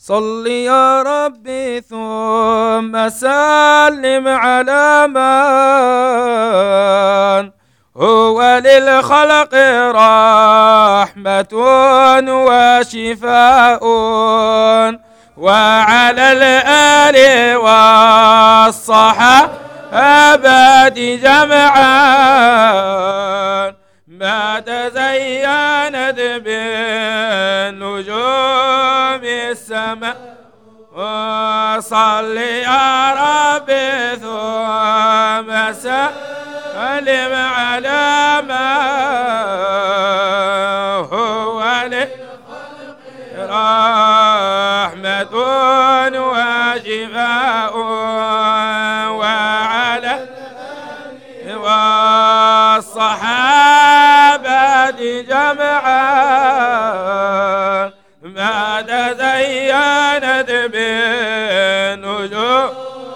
صل يا ربي ثم سلم على من هو للخلق رحمة وشفاء، وعلى الآل والصحابة جمعا ما تزينت بالنجوم السماء. وصل يا ربي ثم سلم على ما هو للخلق رحمة وشفاء، وعلى والصحابة جمعا ما تزينت بالنجوم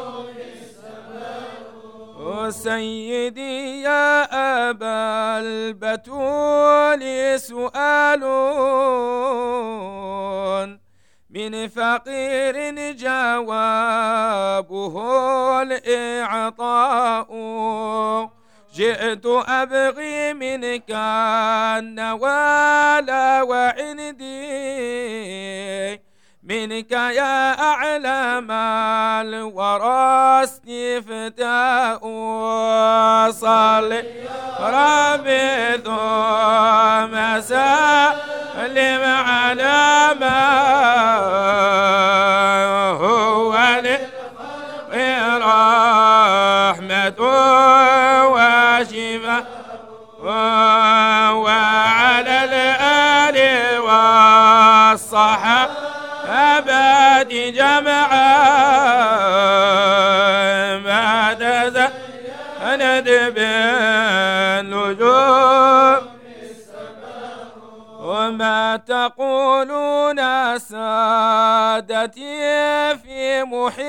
السماء. سيدي يا أبا البتول سؤال من فقير جوابه الإعطاء، جئت أبغي منك النوال وعندي منك يا أعلم الورى استفتاء. صل ربي ثم سلم على ما هو للخلق رحمة وشفاء، وعلى الآل والصحابة جمعا ما تزينت بالنجوم. وما تقولون سادتي في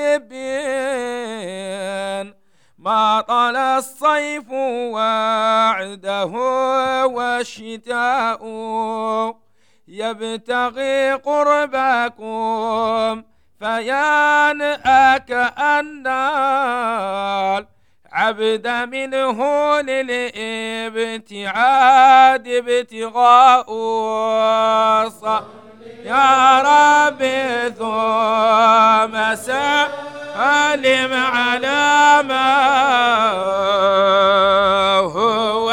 محبين ما طال الصيف وعده والشتاء، يبتغي قربكم فينأك أن العبد منه للابتعاد ابتغاء. يا ربي ثم سلم على ما هو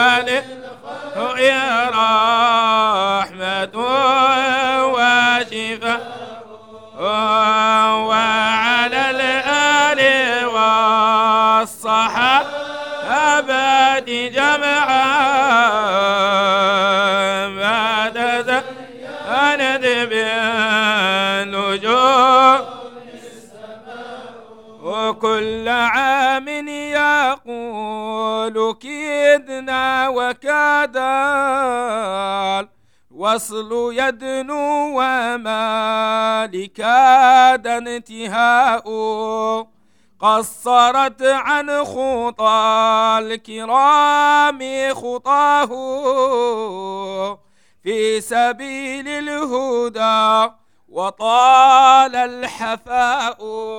رحمة وشفاء، وعلى الآل والصحابة جمعا ما تزينت بالنجوم. وكل عام يقول كدنا وكدال وصل يدنو وما لكاد انتهاء، قصرت عن خطى الكرام خطاه في سبيل الهدى وطال الحفاء.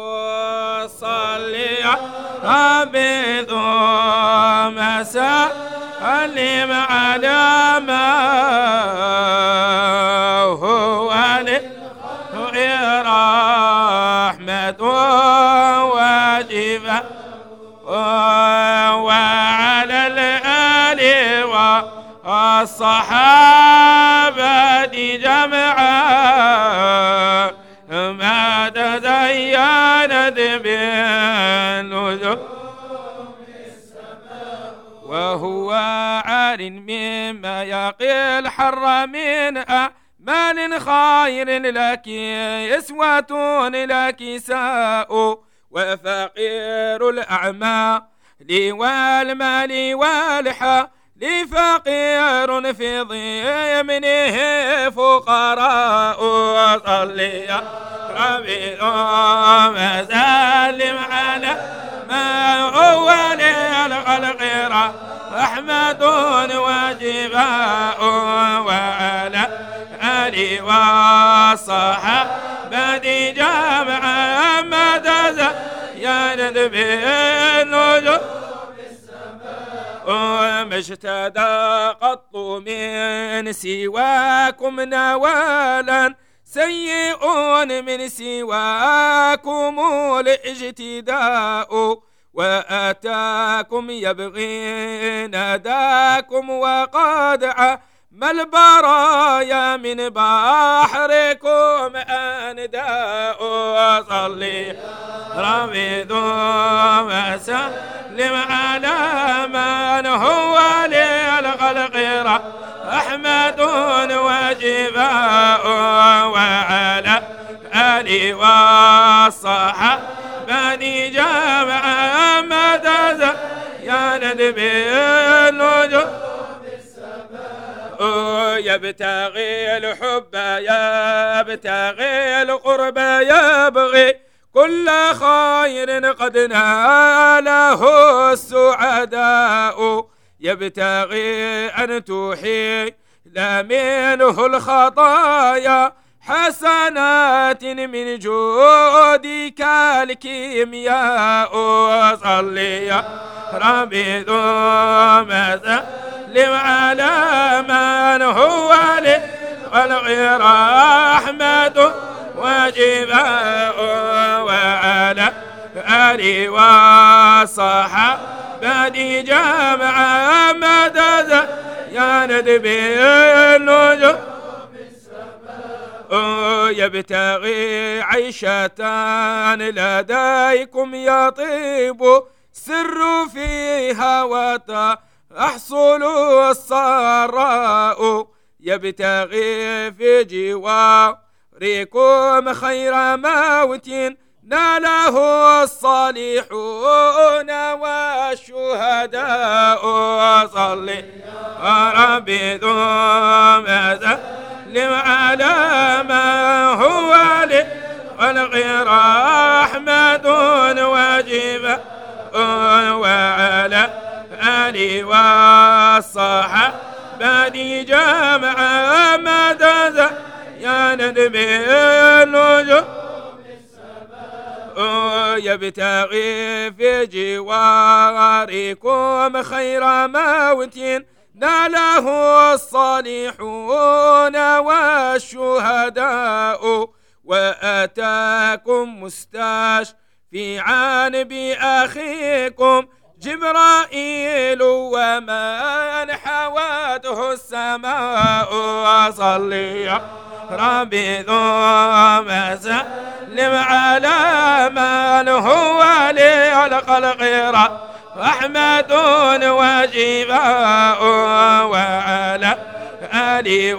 صل يا ربي ثم سلم على ما هو للخلق رحمة وشفاء، وعلى الآل والصحابة جمعا ما تزينت بالنجوم. وهو عار مما يقي الحر من أعمال خير لك يسوة لك ساء، وفقير الأعمى والمال والحال فقير في ضمنه فقراء. صل يا ربي وسلم على ما هو للخلق رحمة وشفاء، وعلى آله وصحبه بدي جامعة ما تزين به النجوم ومش اهتدى قط من سواكم نوالا سيء من سواكم الاجتداء وأتاكم يبغي ناداكم وقد عم البرايا من بحركم أنداء صلي ربي ثم سلم على من هو للخلق رحمة وجفاء وعلى آله والصحابة جمعا ما تزينت بالنجوم يبتغي الحب يبتغي القرب يبغي كل خير قد ناله السعداء يبتغي أن تحيل منه الخطايا حسنات من جودك الكيمياء صلي يا ربي ثم سلم على من هو للخلق رحمة وجفاء وعلى آله والصحابة جمعا ما تزينت بالنجوم يبتغي عيشة لديكم يطيب سر فيها وتحصل السراء يبتغي في جواركم خير موت ناله الصالحون والشهداء صلي ربي ثم سلم على ما هو للخلق رحمة وجفاء وعلى آله والصحابة جمعا ما تزينت بالنجوم يبتغي في جواركم خير موت ناله الصالحون والشهداء وأتاكم مستشفعا بأخيكم جبرائيل ومن حواته السماء صلي ربي ثم سلم على من هو للخلق رحمة وجفاء وعلى آله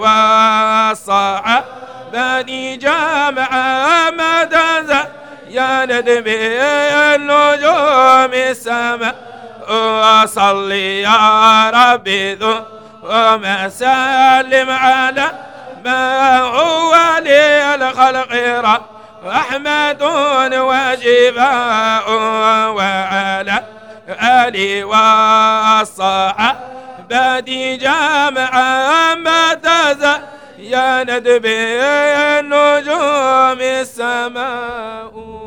والصحابة جمعا ما تزينت بالنجوم السماء وصلي يا ربي ثم سلم على ما هو للخلق رحمة وجفاء وعلى آله والصحابة جمعا ما تزينت بالنجوم السماء